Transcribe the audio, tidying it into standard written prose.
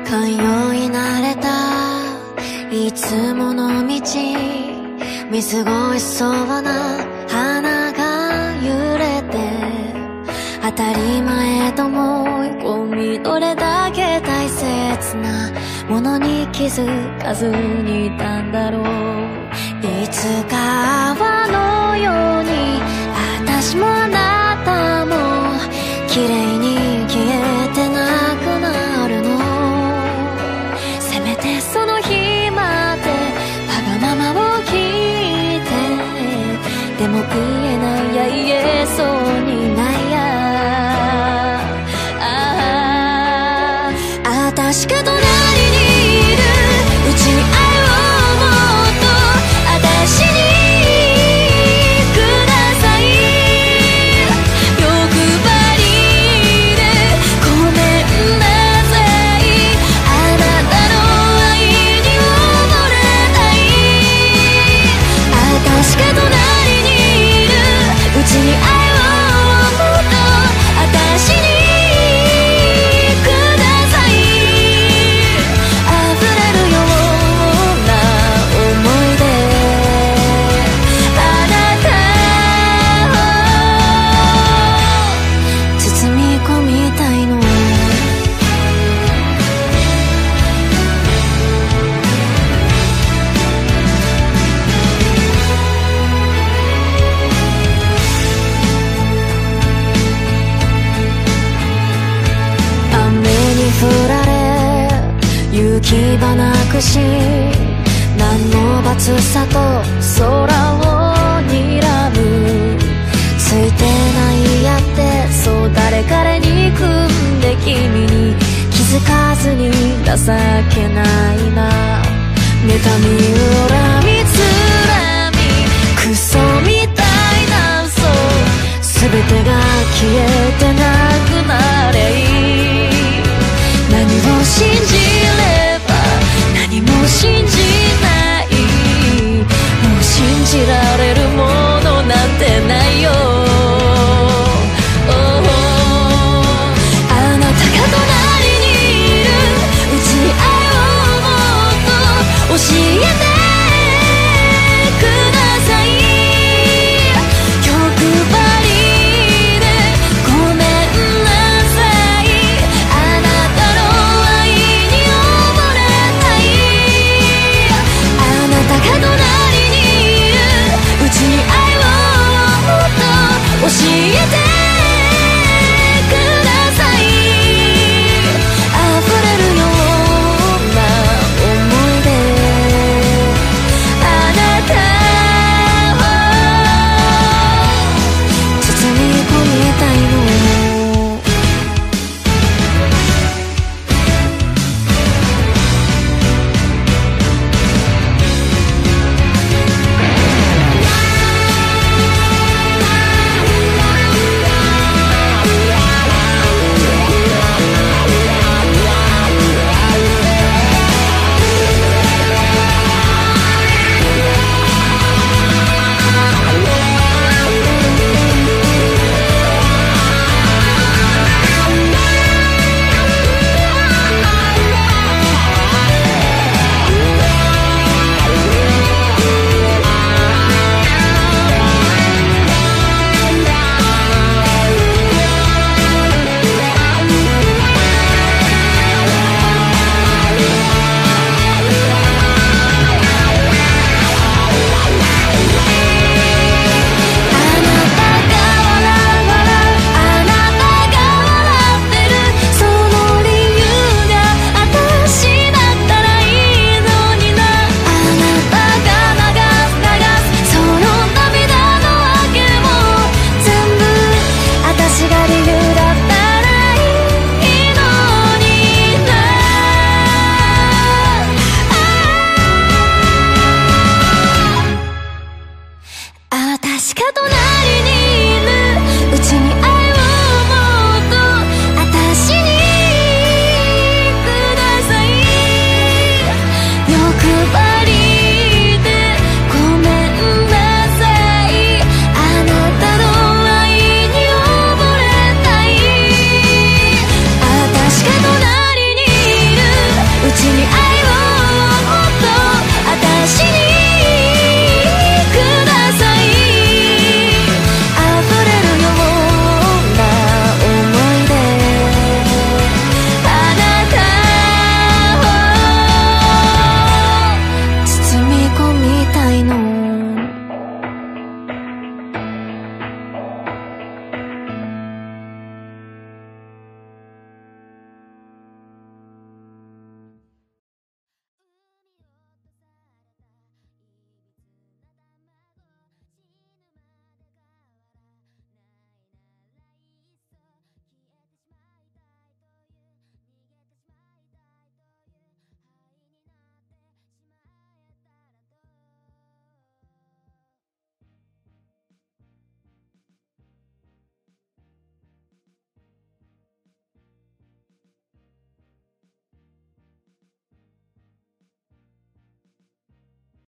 通い慣れたいつもの道、見過ごしそうな花が揺れて、当たり前と思い込み、どれだけ大切なものに気づかずにいたんだろう。いつか泡のように私もあなたも綺麗に消えてなくなるの。せめてその日までわがままを聞いて、でも言えないや言えそうにないや。確か隣にいるうちに愛をもっと私にください。欲張りでごめんなさい。あなたの愛に溺れない。確か隣にいるうちに愛をもっと私に行き場なくし、何の罰さと空を睨む。ついてないやってそう誰彼に組んで、君に気づかずに情けないな。妬み恨み